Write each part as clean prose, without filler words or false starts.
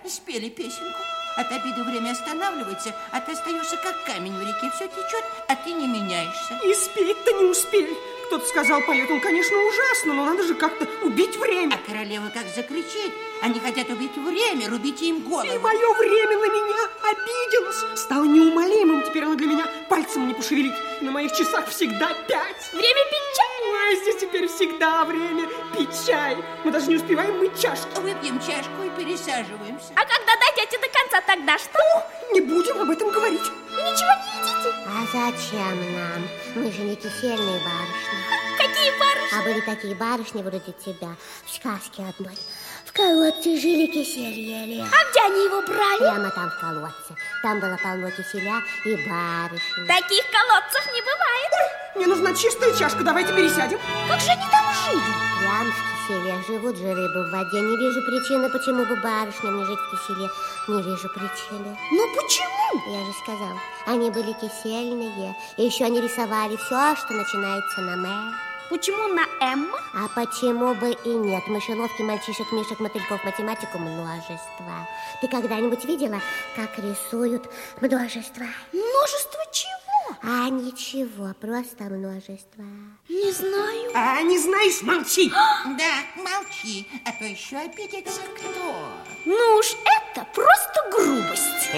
спели песенку. От обиды время останавливается, а ты остаешься как камень в реке. Все течет, а ты не меняешься. И спеть-то не успели. Кто-то сказал, поет он, конечно, ужасно, но надо же как-то убить время. А королева как закричит. Они хотят убить время, рубите им голову. И мое время на меня обиделось. Стало неумолимым, теперь оно для меня пальцем не пошевелить. На моих часах всегда 5. Время пить чай? Ой, здесь теперь всегда время пить чай. Мы даже не успеваем мыть чашки. Выпьем чашку и пересаживаемся. А когда дойдете до конца, тогда что? Не будем об этом говорить. Ничего не едите? А зачем нам? Мы же не кисельные барышни. Какие барышни? А были такие барышни вроде тебя в сказке одной. В колодце жили, кисель ели. А где они его брали? Прямо там в колодце. Там было полно киселя и барышни. Таких колодцев не бывает. Мне нужна чистая чашка, давайте пересядем. Как же они там жили? Прям в киселе живут же рыбы в воде. Не вижу причины, почему бы барышням не жить в киселе. Не вижу причины. Ну почему? Я же сказал, они были кисельные. И еще они рисовали все, что начинается на «м». Почему на «М»? А почему бы и нет? Мышеловки, мальчишек, мишек, мотыльков, математику, множество. Ты когда-нибудь видела, как рисуют множество? Множество чего? А ничего, просто множество. Не знаю. А не знаешь, молчи. Да, молчи, а то еще обидится кто. Ну уж это просто грубость.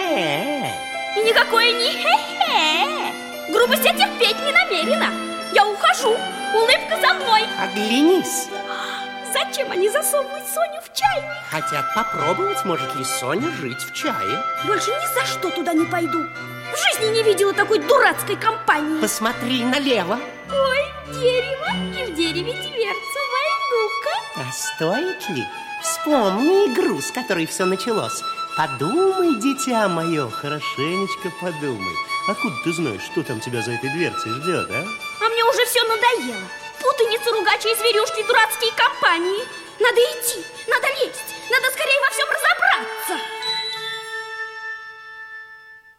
И никакое не хе-хе. Грубость я терпеть не намерена. Я ухожу. Улыбка за мной. Оглянись. Зачем они засовывают Соню в чайник? Хотят попробовать, может ли Соня жить в чае. Больше ни за что туда не пойду. В жизни не видела такой дурацкой компании. Посмотри налево. Ой, дерево, и в дереве дверца. Войду-ка. А стоит ли? Вспомни игру, с которой все началось. Подумай, дитя мое, хорошенечко подумай. Откуда ты знаешь, что там тебя за этой дверцей ждет, а? А мне уже все надоело. Путаница, ругачи и зверюшки, дурацкие компании. Надо идти, надо